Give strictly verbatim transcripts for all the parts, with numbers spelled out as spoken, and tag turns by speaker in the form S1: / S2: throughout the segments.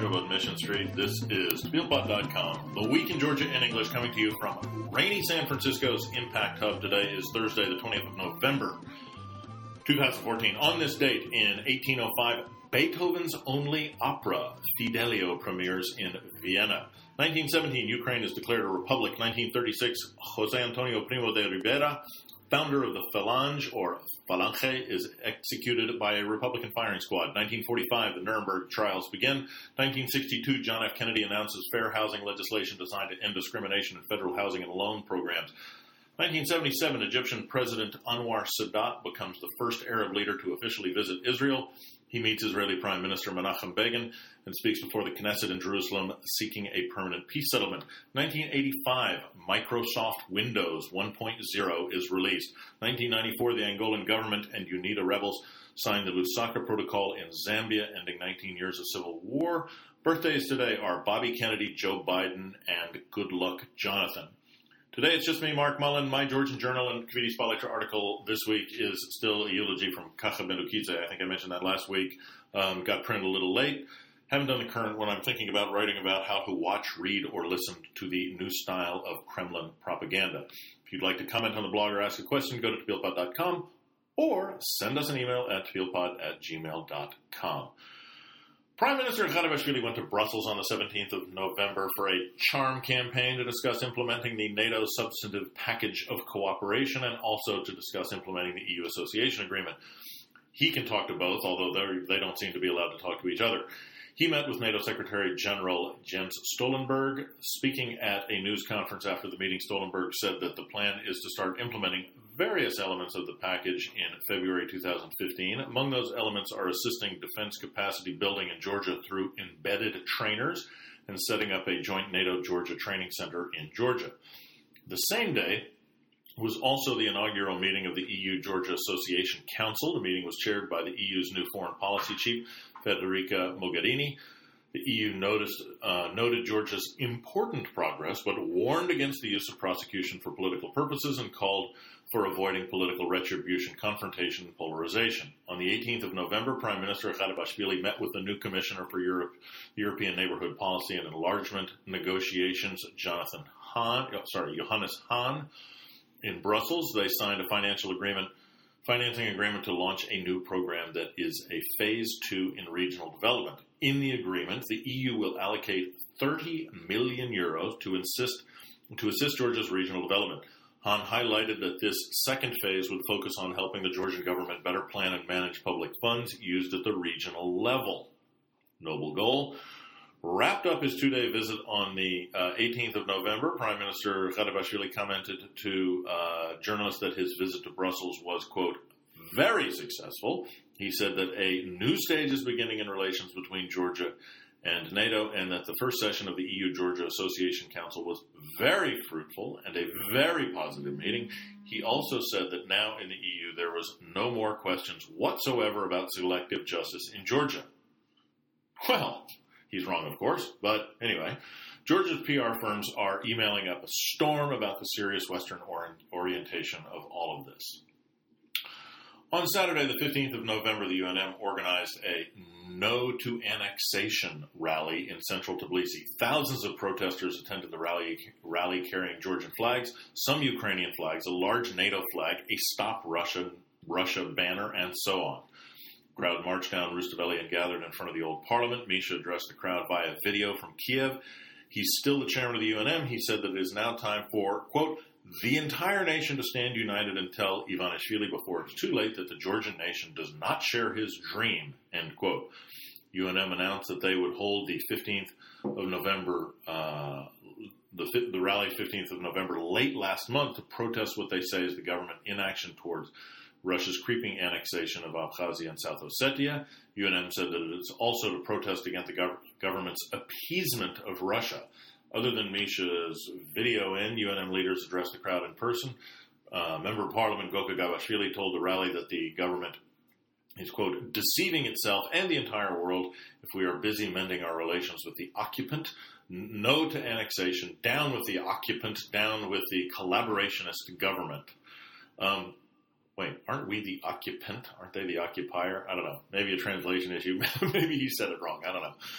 S1: Marco on Mission Street. This is Spielpot dot com, the week in Georgia in English, coming to you from rainy San Francisco's Impact Hub. Today is Thursday, the twentieth of November, twenty fourteen. On this date, in eighteen oh five, Beethoven's only opera, Fidelio, premieres in Vienna. nineteen seventeen, Ukraine is declared a republic. nineteen thirty-six, José Antonio Primo de Rivera, founder of the Falange, or Falange, is executed by a Republican firing squad. nineteen forty-five, the Nuremberg trials begin. nineteen sixty-two, John F. Kennedy announces fair housing legislation designed to end discrimination in federal housing and loan programs. nineteen seventy-seven, Egyptian President Anwar Sadat becomes the first Arab leader to officially visit Israel. He meets Israeli Prime Minister Menachem Begin and speaks before the Knesset in Jerusalem seeking a permanent peace settlement. nineteen eighty-five, Microsoft Windows one point oh is released. nineteen ninety-four, the Angolan government and UNITA rebels signed the Lusaka Protocol in Zambia, ending nineteen years of civil war. Birthdays today are Bobby Kennedy, Joe Biden, and Good Luck Jonathan. Today it's just me, Mark Mullen. My Georgian Journal and Kvitty Spotlight article this week is still a eulogy from Kacha Bendukidze. I think I mentioned that last week. Um, got printed a little late. Haven't done the current one. I'm thinking about writing about how to watch, read, or listen to the new style of Kremlin propaganda. If you'd like to comment on the blog or ask a question, go to Spielpot dot com or send us an email at Spielpot at gmail dot com. Prime Minister Ivanishvili went to Brussels on the seventeenth of November for a charm campaign to discuss implementing the NATO substantive package of cooperation and also to discuss implementing the E U association agreement. He can talk to both, although they don't seem to be allowed to talk to each other. He met with NATO Secretary General Jens Stoltenberg. Speaking at a news conference after the meeting, Stoltenberg said that the plan is to start implementing various elements of the package in February two thousand fifteen. Among those elements are assisting defense capacity building in Georgia through embedded trainers and setting up a joint NATO-Georgia training center in Georgia. The same day was also the inaugural meeting of the E U-Georgia Association Council. The meeting was chaired by the E U's new foreign policy chief, Federica Mogherini. The E U noticed, uh, noted Georgia's important progress, but warned against the use of prosecution for political purposes and called for avoiding political retribution, confrontation, and polarization. On the eighteenth of November, Prime Minister Ivanishvili met with the new Commissioner for Europe, European Neighborhood Policy and Enlargement Negotiations, Jonathan Hahn, oh, sorry, Johannes Hahn, in Brussels. They signed a financial agreement, financing agreement to launch a new program that is a phase two in regional development. In the agreement, the E U will allocate thirty million euros to insist to assist Georgia's regional development. Hahn highlighted that this second phase would focus on helping the Georgian government better plan and manage public funds used at the regional level. Noble goal. Wrapped up his two-day visit on the uh, eighteenth of November, Prime Minister Ivanishvili commented to uh, journalists that his visit to Brussels was, quote, very successful. He said that a new stage is beginning in relations between Georgia and NATO, and that the first session of the E U-Georgia Association Council was very fruitful and a very positive meeting. He also said that now in the E U there was no more questions whatsoever about selective justice in Georgia. Well, he's wrong, of course, but anyway, Georgia's P R firms are emailing up a storm about the serious Western orient- orientation of all of this. On Saturday, the fifteenth of November, the U N M organized a No to Annexation rally in central Tbilisi. Thousands of protesters attended the rally, rally carrying Georgian flags, some Ukrainian flags, a large NATO flag, a Stop Russia, Russia banner, and so on. The crowd marched down Rustaveli and gathered in front of the old parliament. Misha addressed the crowd via video from Kiev. He's still the chairman of the U N M. He said that it is now time for, quote, the entire nation to stand united and tell Ivanishvili before it's too late that the Georgian nation does not share his dream, end quote. U N M announced that they would hold the fifteenth of November, uh, the, the rally fifteenth of November late last month to protest what they say is the government inaction towards Russia's creeping annexation of Abkhazia and South Ossetia. U N M said that it is also to protest against the gov- government's appeasement of Russia. Other than Misha's video in, U N M leaders addressed the crowd in person. Uh, Member of Parliament Goka Gavashvili told the rally that the government is, quote, deceiving itself and the entire world if we are busy mending our relations with the occupant. No to annexation, down with the occupant, down with the collaborationist government. Um, wait, aren't we the occupant? Aren't they the occupier? I don't know. Maybe a translation issue. Maybe he said it wrong. I don't know.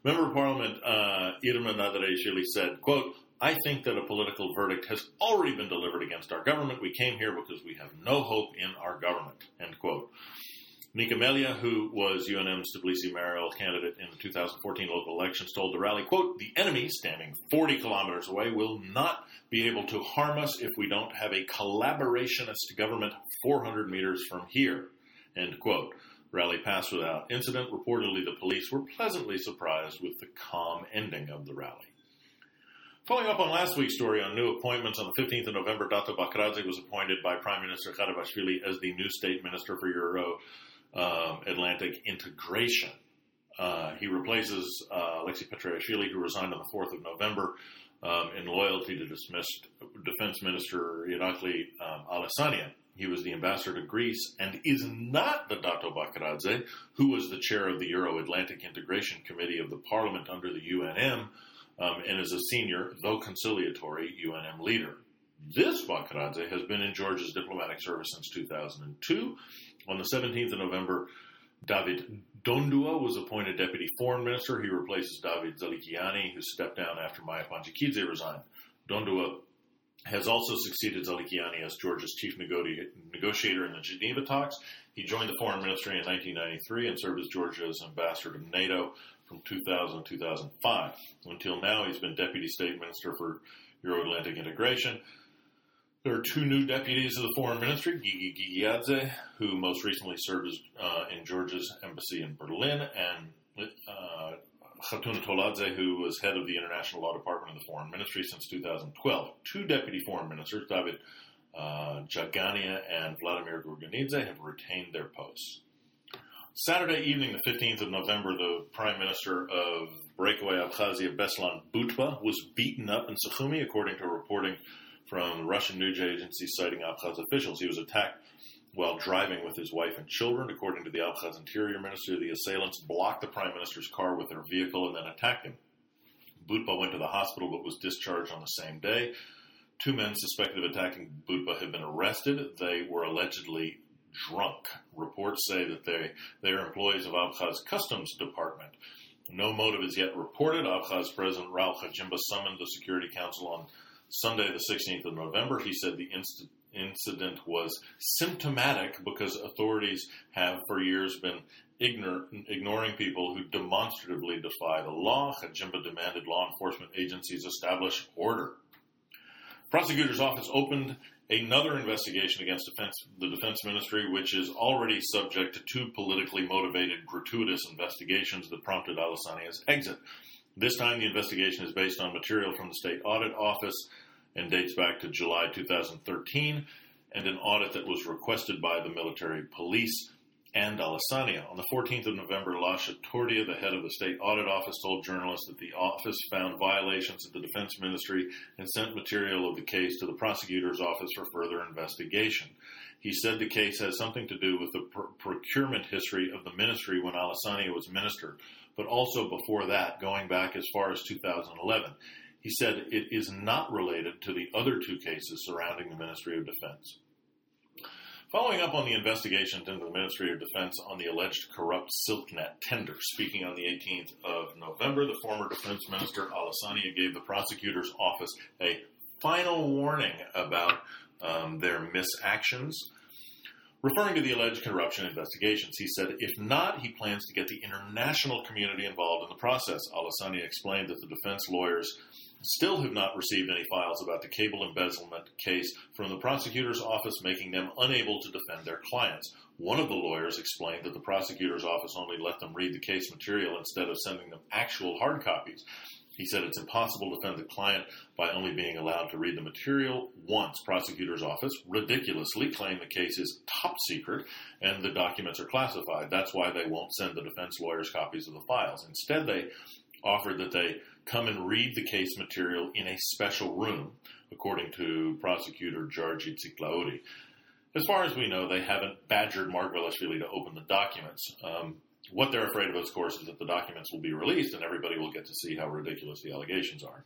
S1: Member of Parliament uh, Irma Nadarashvili said, quote, I think that a political verdict has already been delivered against our government. We came here because we have no hope in our government, end quote. Nika Melia, who was U N M's Tbilisi mayoral candidate in the two thousand fourteen local elections, told the rally, quote, the enemy, standing forty kilometers away, will not be able to harm us if we don't have a collaborationist government four hundred meters from here, end quote. Rally passed without incident. Reportedly, the police were pleasantly surprised with the calm ending of the rally. Following up on last week's story on new appointments, on the fifteenth of November, Dato Bakradze was appointed by Prime Minister Kharibashvili as the new state minister for Euro um, Atlantic integration. Uh, he replaces uh, Alexei Petriashvili, who resigned on the fourth of November um, in loyalty to dismissed Defense Minister Irakli um, Alessania. He was the ambassador to Greece and is not the Dato Bakradze, who was the chair of the Euro Atlantic Integration Committee of the Parliament under the U N M, Um, and is a senior, though conciliatory, U N M leader. This Bakradze has been in Georgia's diplomatic service since two thousand two. On the seventeenth of November, David Dondua was appointed deputy foreign minister. He replaces David Zalikiani, who stepped down after Maya Panjikidze resigned. Dondua has also succeeded Zalikiani as Georgia's chief negoti- negotiator in the Geneva talks. He joined the foreign ministry in nineteen ninety-three and served as Georgia's ambassador to NATO from two thousand to two thousand five. Until now, he's been Deputy State Minister for Euro-Atlantic Integration. There are two new deputies of the Foreign Ministry, Gigi Gigiadze, who most recently served as, uh, in Georgia's embassy in Berlin, and uh, Khatuna Toladze, who was head of the International Law Department of the Foreign Ministry since two thousand twelve. Two deputy foreign ministers, David uh, Jagania and Vladimir Gurganidze, have retained their posts. Saturday evening, the fifteenth of November, the Prime Minister of breakaway Abkhazia, Beslan Butba, was beaten up in Sukhumi, according to reporting from Russian news agencies citing Abkhaz officials. He was attacked while driving with his wife and children. According to the Abkhaz Interior Minister, the assailants blocked the Prime Minister's car with their vehicle and then attacked him. Butba went to the hospital but was discharged on the same day. Two men suspected of attacking Butba have been arrested. They were allegedly drunk. Reports say that they, they are employees of Abkhaz Customs Department. No motive is yet reported. Abkhaz President Raul Khajimba summoned the Security Council on Sunday, the sixteenth of November. He said the inst- incident was symptomatic because authorities have for years been ignor- ignoring people who demonstratively defy the law. Khajimba demanded law enforcement agencies establish order. Prosecutor's office opened another investigation against defense, the Defense Ministry, which is already subject to two politically motivated, gratuitous investigations that prompted Alessania's exit. This time, the investigation is based on material from the State Audit Office and dates back to July two thousand thirteen, and an audit that was requested by the military police and Alessania. On the fourteenth of November, Lasha Tordia, the head of the State Audit Office, told journalists that the office found violations of the Defense Ministry and sent material of the case to the prosecutor's office for further investigation. He said the case has something to do with the pr- procurement history of the ministry when Alessania was minister, but also before that, going back as far as two thousand eleven. He said it is not related to the other two cases surrounding the Ministry of Defense. Following up on the investigations into the Ministry of Defense on the alleged corrupt SilkNet tender, speaking on the eighteenth of November, the former Defense Minister Alessania gave the prosecutor's office a final warning about um, their misactions. Referring to the alleged corruption investigations, he said, if not, he plans to get the international community involved in the process. Alessania explained that the defense lawyers still have not received any files about the cable embezzlement case from the prosecutor's office, making them unable to defend their clients. One of the lawyers explained that the prosecutor's office only let them read the case material instead of sending them actual hard copies. He said it's impossible to defend the client by only being allowed to read the material once. Prosecutor's office ridiculously claimed the case is top secret and the documents are classified. That's why they won't send the defense lawyers copies of the files. Instead, they offered that they come and read the case material in a special room, according to prosecutor Georgi Tsiklaoudi. As far as we know, they haven't badgered Margvelashvili to open the documents. Um, what they're afraid of, of course, is that the documents will be released and everybody will get to see how ridiculous the allegations are.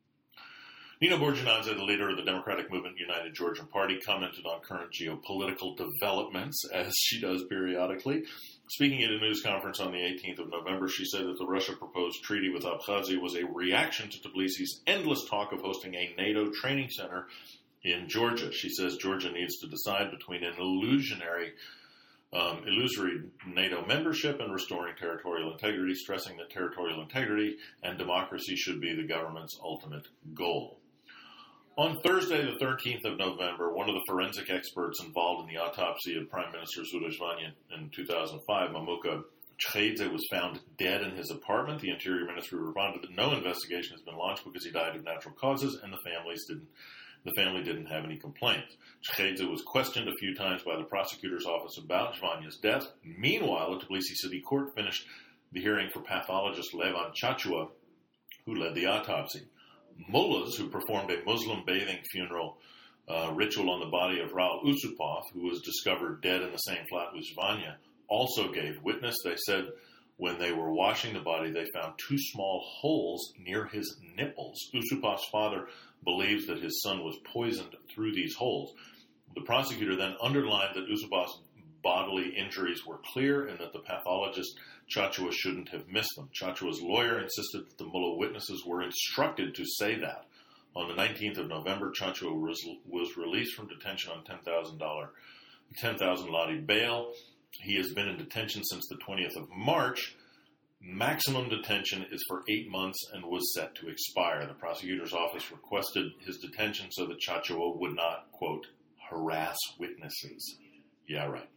S1: Nina Burjanadze, the leader of the Democratic Movement United Georgian Party, commented on current geopolitical developments, as she does periodically. Speaking at a news conference on the eighteenth of November, she said that the Russia-proposed treaty with Abkhazia was a reaction to Tbilisi's endless talk of hosting a NATO training center in Georgia. She says Georgia needs to decide between an illusionary, um, illusory NATO membership and restoring territorial integrity, stressing that territorial integrity and democracy should be the government's ultimate goal. On Thursday, the thirteenth of November, one of the forensic experts involved in the autopsy of Prime Minister Zurishvani in two thousand five, Mamuka Chkheidze, was found dead in his apartment. The Interior Ministry responded that no investigation has been launched because he died of natural causes, and the families didn't. The family didn't have any complaints. Chkheidze was questioned a few times by the prosecutor's office about Zhvanya's death. Meanwhile, the Tbilisi City Court finished the hearing for pathologist Levan Chachua, who led the autopsy. Mullahs, who performed a Muslim bathing funeral uh, ritual on the body of Raul Usupov, who was discovered dead in the same flat with Zvanya, also gave witness. They said when they were washing the body, they found two small holes near his nipples. Usupov's father believes that his son was poisoned through these holes. The prosecutor then underlined that Usupov's bodily injuries were clear and that the pathologist Chachua shouldn't have missed them. Chachua's lawyer insisted that the mullah witnesses were instructed to say that. On the nineteenth of November, Chachua was, was released from detention on ten thousand dollars, ten thousand lari bail. He has been in detention since the twentieth of March. Maximum detention is for eight months and was set to expire. The prosecutor's office requested his detention so that Chachua would not, quote, harass witnesses. Yeah, right.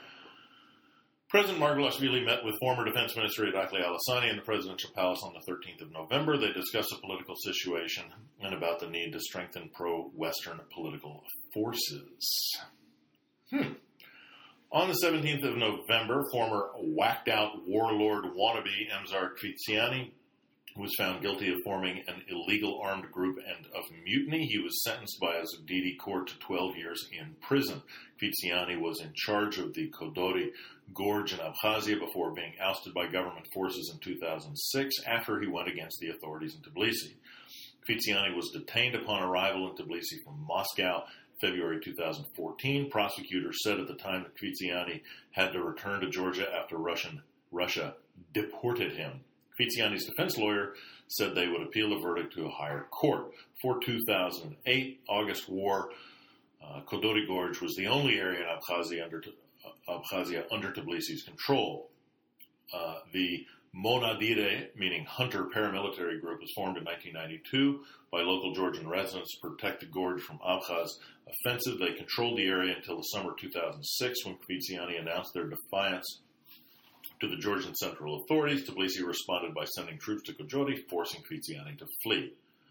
S1: President Margvelashvili met with former Defense Minister Irakli Al-Hassani in the presidential palace on the thirteenth of November. They discussed the political situation and about the need to strengthen pro-Western political forces. Hmm. On the seventeenth of November, former whacked-out warlord wannabe Emzar Kvitsiani was found guilty of forming an illegal armed group and of mutiny. He was sentenced by a Zugdidi court to twelve years in prison. Kvitsiani was in charge of the Kodori Gorge in Abkhazia before being ousted by government forces in two thousand six after he went against the authorities in Tbilisi. Kvitsiani was detained upon arrival in Tbilisi from Moscow February two thousand fourteen. Prosecutors said at the time that Kvitsiani had to return to Georgia after Russian, Russia deported him. Kvitsiani's defense lawyer said they would appeal the verdict to a higher court. For two thousand eight August war, uh, Kodori Gorge was the only area in Abkhazia under, uh, Abkhazia under Tbilisi's control. Uh, the Monadire, meaning Hunter paramilitary group, was formed in nineteen ninety-two by local Georgian residents to protect the gorge from Abkhaz offensive. They controlled the area until the summer of two thousand six when Kvitsiani announced their defiance to the Georgian central authorities. Tbilisi responded by sending troops to Kojodi, forcing Kvitsiani to flee.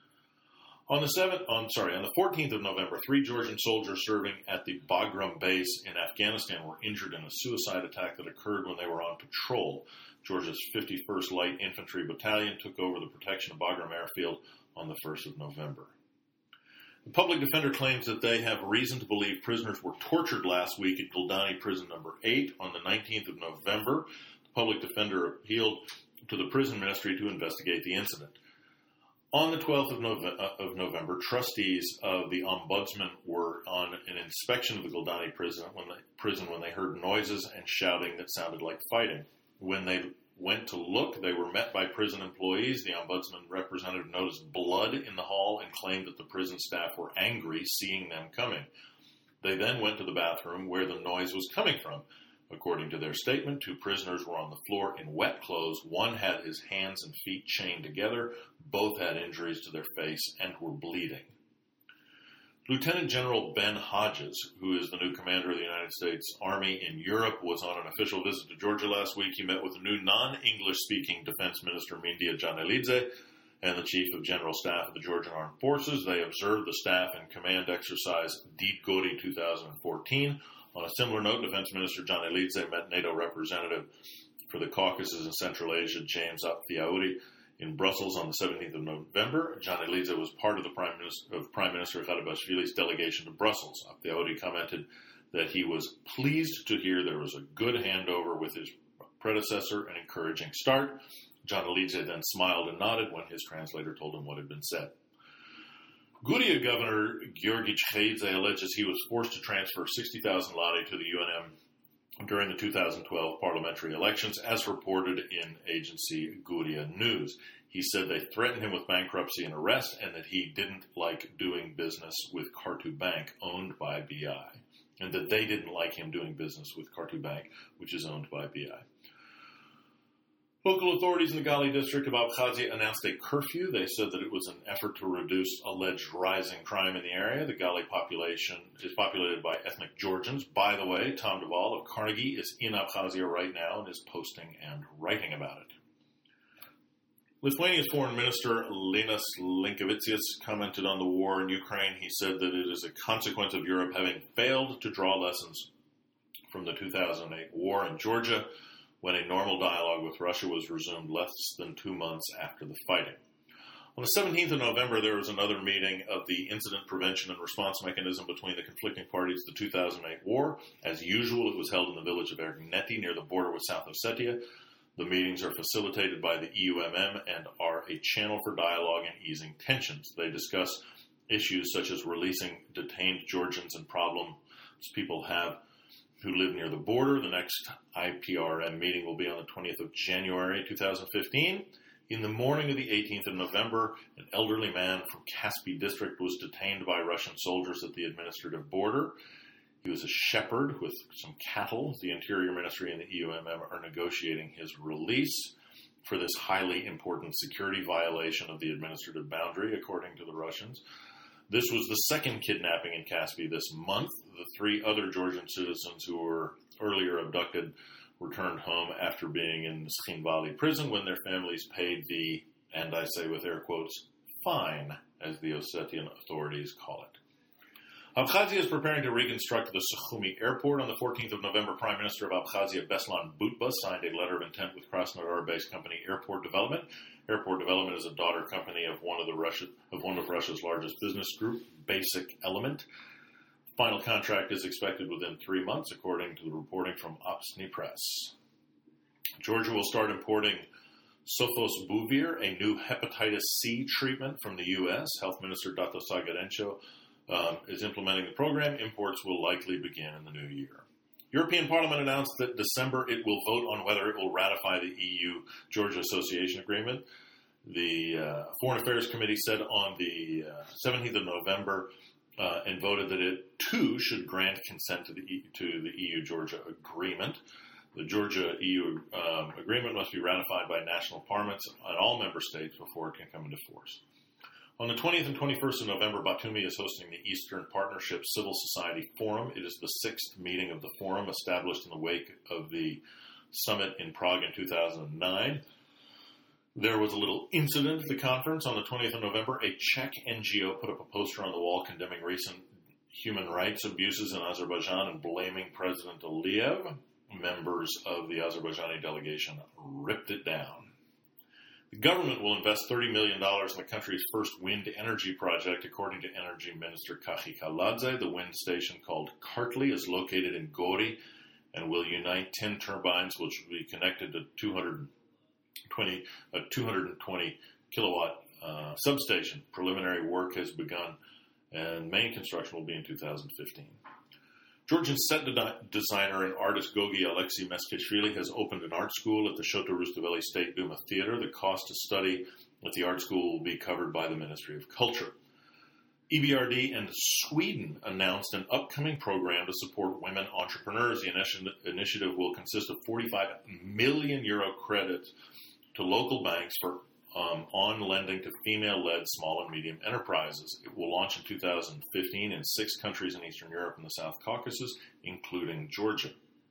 S1: On the seventh, on sorry, on the fourteenth of November, three Georgian soldiers serving at the Bagram base in Afghanistan were injured in a suicide attack that occurred when they were on patrol. Georgia's fifty-first Light Infantry Battalion took over the protection of Bagram Airfield on the first of November. The public defender claims that they have reason to believe prisoners were tortured last week at Guldani Prison Number eight. On the nineteenth of November, the public defender appealed to the prison ministry to investigate the incident. On the twelfth of November, trustees of the Ombudsman were on an inspection of the Guldani prison when, they, prison when they heard noises and shouting that sounded like fighting. When they went to look, they were met by prison employees. The Ombudsman representative noticed blood in the hall and claimed that the prison staff were angry seeing them coming. They then went to the bathroom where the noise was coming from. According to their statement, two prisoners were on the floor in wet clothes. One had his hands and feet chained together. Both had injuries to their face and were bleeding. Lieutenant General Ben Hodges, who is the new commander of the United States Army in Europe, was on an official visit to Georgia last week. He met with the new non-English speaking Defense Minister Mindia Janelidze and the Chief of General Staff of the Georgian Armed Forces. They observed the staff and command exercise Deep Gori two thousand fourteen. On a similar note, Defense Minister Janelidze met NATO representative for the Caucasus and Central Asia, James Apthiaouri, in Brussels on the seventeenth of November. Janelidze was part of the Prime Minister of Prime Minister Kharibashvili's delegation to Brussels. Apthiaouri commented that he was pleased to hear there was a good handover with his predecessor, an encouraging start. Janelidze then smiled and nodded when his translator told him what had been said. Guria Governor Georgi Chkheidze alleges he was forced to transfer sixty thousand lari to the U N M during the two thousand twelve parliamentary elections, as reported in agency Guria News. He said they threatened him with bankruptcy and arrest, and that he didn't like doing business with Kartu Bank, owned by B I, and that they didn't like him doing business with Kartu Bank, which is owned by B I. Local authorities in the Gali district of Abkhazia announced a curfew. They said that it was an effort to reduce alleged rising crime in the area. The Gali population is populated by ethnic Georgians. By the way, Tom Duvall of Carnegie is in Abkhazia right now and is posting and writing about it. Lithuania's Foreign Minister Linas Linkevicius commented on the war in Ukraine. He said that it is a consequence of Europe having failed to draw lessons from the two thousand eight war in Georgia, when a normal dialogue with Russia was resumed less than two months after the fighting. On the seventeenth of November, there was another meeting of the Incident Prevention and Response Mechanism between the conflicting parties to the two thousand eight war. As usual, it was held in the village of Ergneti near the border with South Ossetia. The meetings are facilitated by the E U M M and are a channel for dialogue and easing tensions. They discuss issues such as releasing detained Georgians and problems people have who live near the border. The next I P R M meeting will be on the twentieth of January two thousand fifteen. In the morning of the eighteenth of November, an elderly man from Kaspi district was detained by Russian soldiers at the administrative border. He was a shepherd with some cattle. The Interior Ministry and the E U M M are negotiating his release for this highly important security violation of the administrative boundary, according to the Russians. This was the second kidnapping in Kaspi this month. The three other Georgian citizens who were earlier abducted returned home after being in Skhin Valley prison when their families paid the, and I say with air quotes, fine, as the Ossetian authorities call it. Abkhazia is preparing to reconstruct the Sukhumi airport. On the fourteenth of November, Prime Minister of Abkhazia, Beslan Butba, signed a letter of intent with Krasnodar-based company Airport Development. Airport Development is a daughter company of one of the Russia, of one of Russia's largest business group, Basic Element. Final contract is expected within three months, according to the reporting from Opsni Press. Georgia will start importing Sofosbuvir, a new hepatitis C treatment from the U S. Health Minister Dato Sagarencho um, is implementing the program. Imports will likely begin in the new year. European Parliament announced that December it will vote on whether it will ratify the E U-Georgia Association Agreement. The uh, Foreign Affairs Committee said on the uh, seventeenth of November uh, and voted that it, too, should grant consent to the, e- to the E U-Georgia Agreement. The Georgia E U um, agreement must be ratified by national parliaments in all member states before it can come into force. On the twentieth and twenty-first of November, Batumi is hosting the Eastern Partnership Civil Society Forum. It is the sixth meeting of the forum, established in the wake of the summit in Prague in two thousand nine. There was a little incident at the conference. On the twentieth of November, a Czech N G O put up a poster on the wall condemning recent human rights abuses in Azerbaijan and blaming President Aliyev. Members of the Azerbaijani delegation ripped it down. The government will invest thirty million dollars in the country's first wind energy project, according to Energy Minister Kachi Kaladze. The wind station, called Kartli, is located in Gori and will unite ten turbines, which will be connected to two hundred twenty, a two hundred twenty kilowatt uh, substation. Preliminary work has begun, and main construction will be in two thousand fifteen. Georgian set de- designer and artist Gogi Alexei Meskishvili has opened an art school at the Shota Rustaveli State Duma Theater. The cost to study at the art school will be covered by the Ministry of Culture. E B R D and Sweden announced an upcoming program to support women entrepreneurs. The initi- initiative will consist of forty-five million euro credits to local banks for Um, on lending to female-led small and medium enterprises. It will launch in two thousand fifteen in six countries in Eastern Europe and the South Caucasus, including Georgia.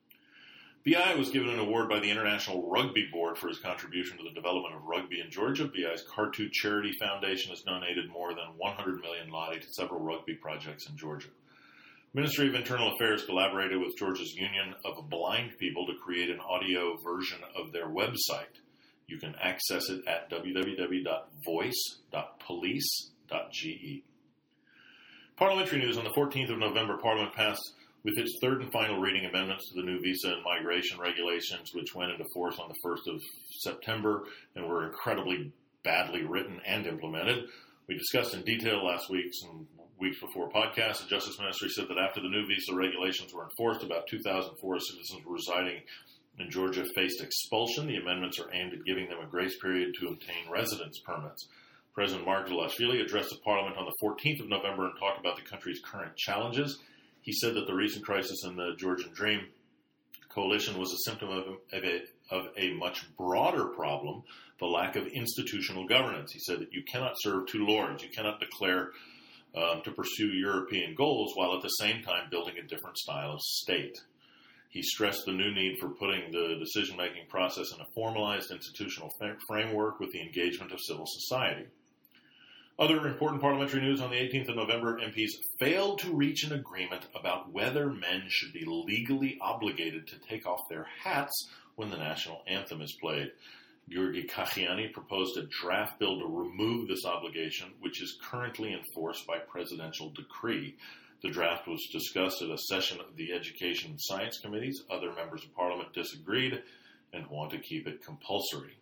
S1: B I was given an award by the International Rugby Board for his contribution to the development of rugby in Georgia. B I's Kartu Charity Foundation has donated more than one hundred million lari to several rugby projects in Georgia. Ministry of Internal Affairs collaborated with Georgia's Union of Blind People to create an audio version of their website. You can access it at w w w dot voice dot police dot g e. Parliamentary news. On the fourteenth of November, Parliament passed with its third and final reading amendments to the new visa and migration regulations, which went into force on the first of September and were incredibly badly written and implemented. We discussed in detail last week's weeks before podcast, the Justice Ministry said that after the new visa regulations were enforced, about two thousand foreign citizens residing in Georgia faced expulsion. The amendments are aimed at giving them a grace period to obtain residence permits. President Margvelashvili addressed the parliament on the fourteenth of November and talked about the country's current challenges. He said that the recent crisis in the Georgian Dream coalition was a symptom of, of, a, of a much broader problem, the lack of institutional governance. He said that you cannot serve two lords. You cannot declare um, to pursue European goals while at the same time building a different style of state. He stressed the new need for putting the decision-making process in a formalized institutional f- framework with the engagement of civil society. Other important parliamentary news: on the eighteenth of November, M Ps failed to reach an agreement about whether men should be legally obligated to take off their hats when the national anthem is played. Giorgi Kachiani proposed a draft bill to remove this obligation, which is currently enforced by presidential decree. The draft was discussed at a session of the Education and Science Committees. Other members of Parliament disagreed and want to keep it compulsory.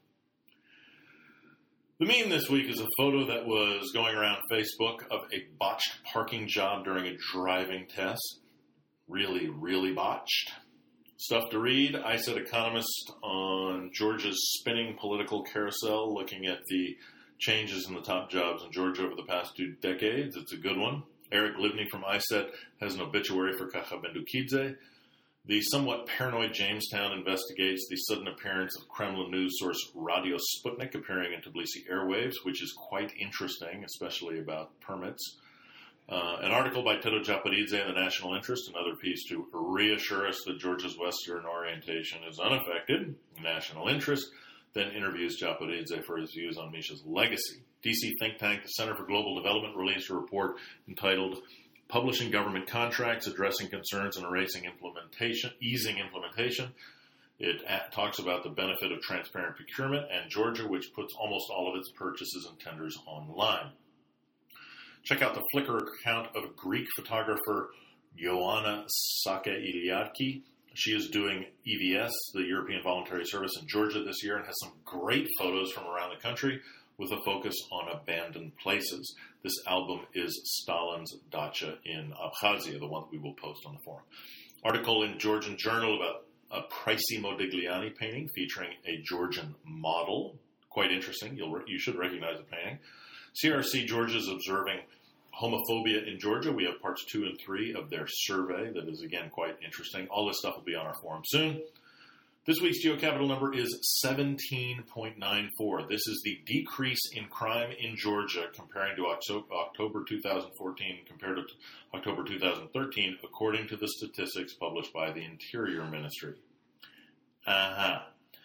S1: The meme this week is a photo that was going around Facebook of a botched parking job during a driving test. Really, really botched. Stuff to read: I S E D economist on Georgia's spinning political carousel, looking at the changes in the top jobs in Georgia over the past two decades. It's a good one. Eric Livney from I S E D has an obituary for Kacha Bendukidze. The somewhat paranoid Jamestown investigates the sudden appearance of Kremlin news source Radio Sputnik appearing in Tbilisi airwaves, which is quite interesting, especially about permits. Uh, an article by Tedo Japaridze in the National Interest, another piece to reassure us that Georgia's Western orientation is unaffected. National Interest then interviews Japaridze for his views on Misha's legacy. D C think tank, the Center for Global Development, released a report entitled Publishing Government Contracts, Addressing Concerns and Erasing Implementation, Easing Implementation. It at, talks about the benefit of transparent procurement, and Georgia, which puts almost all of its purchases and tenders online. Check out the Flickr account of Greek photographer Ioanna Sake-Iliadki. She is doing E V S, the European Voluntary Service, in Georgia this year, and has some great photos from around the country with a focus on abandoned places. This album is Stalin's Dacha in Abkhazia, the one that we will post on the forum. Article in Georgian Journal about a pricey Modigliani painting featuring a Georgian model. Quite interesting. You'll re- you should recognize the painting. C R C Georgia is observing homophobia in Georgia. We have parts two and three of their survey that is, again, quite interesting. All this stuff will be on our forum soon. This week's GeoCapital number is seventeen point nine four. This is the decrease in crime in Georgia comparing to October two thousand fourteen compared to October two thousand thirteen, according to the statistics published by the Interior Ministry. Uh-huh.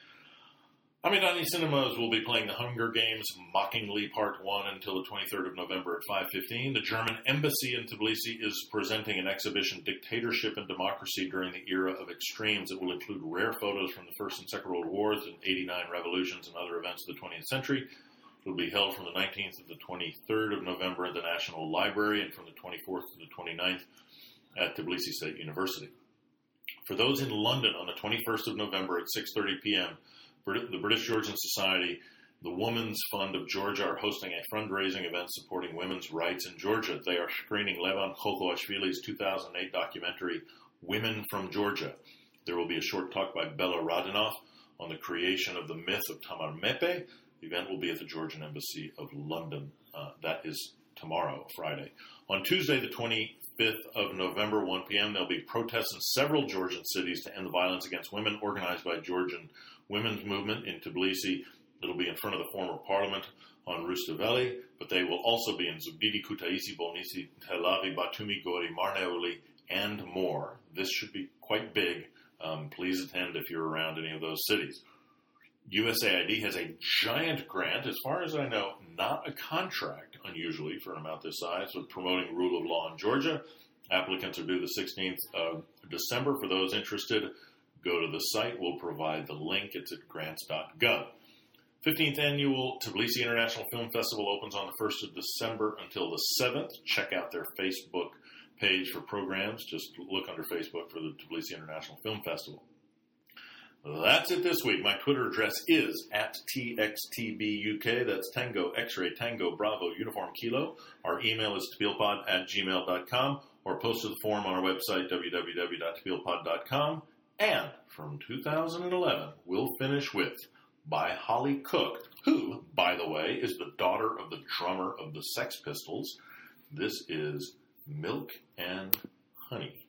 S1: Amidani Cinemas will be playing The Hunger Games Mockingly Part one until the twenty-third of November at five fifteen. The German Embassy in Tbilisi is presenting an exhibition, Dictatorship and Democracy During the Era of Extremes. It will include rare photos from the First and Second World Wars and eighty-nine revolutions and other events of the twentieth century. It will be held from the nineteenth to the twenty-third of November at the National Library and from the twenty-fourth to the twenty-ninth at Tbilisi State University. For those in London on the twenty-first of November at six thirty p.m., the British Georgian Society, the Women's Fund of Georgia, are hosting a fundraising event supporting women's rights in Georgia. They are screening Levan Chochoashvili's two thousand eight documentary, Women from Georgia. There will be a short talk by Bella Radinoff on the creation of the myth of Tamar Mepe. The event will be at the Georgian Embassy of London. Uh, that is tomorrow, Friday. On Tuesday, the twenty-fifth of November, one p.m., there'll be protests in several Georgian cities to end the violence against women organized by Georgian Women's Movement in Tbilisi. It'll be in front of the former parliament on Rustaveli, but they will also be in Zugdidi, Kutaisi, Bolnisi, Tel Aviv, Batumi, Gori, Marneuli, and more. This should be quite big. Um, please attend if you're around any of those cities. U S A I D has a giant grant, as far as I know, not a contract, unusually for an amount this size, with promoting rule of law in Georgia. Applicants are due the sixteenth of December. For those interested, go to the site. We'll provide the link. It's at grants dot gov. fifteenth Annual Tbilisi International Film Festival opens on the first of December until the seventh. Check out their Facebook page for programs. Just look under Facebook for the Tbilisi International Film Festival. That's it this week. My Twitter address is at T X T B U K. That's Tango X-Ray Tango Bravo Uniform Kilo. Our email is tabeelpod at gmail dot com or post to the forum on our website, w w w dot tabeelpod dot com. And from two thousand eleven, we'll finish with by Holly Cook, who, by the way, is the daughter of the drummer of the Sex Pistols. This is Milk and Honey.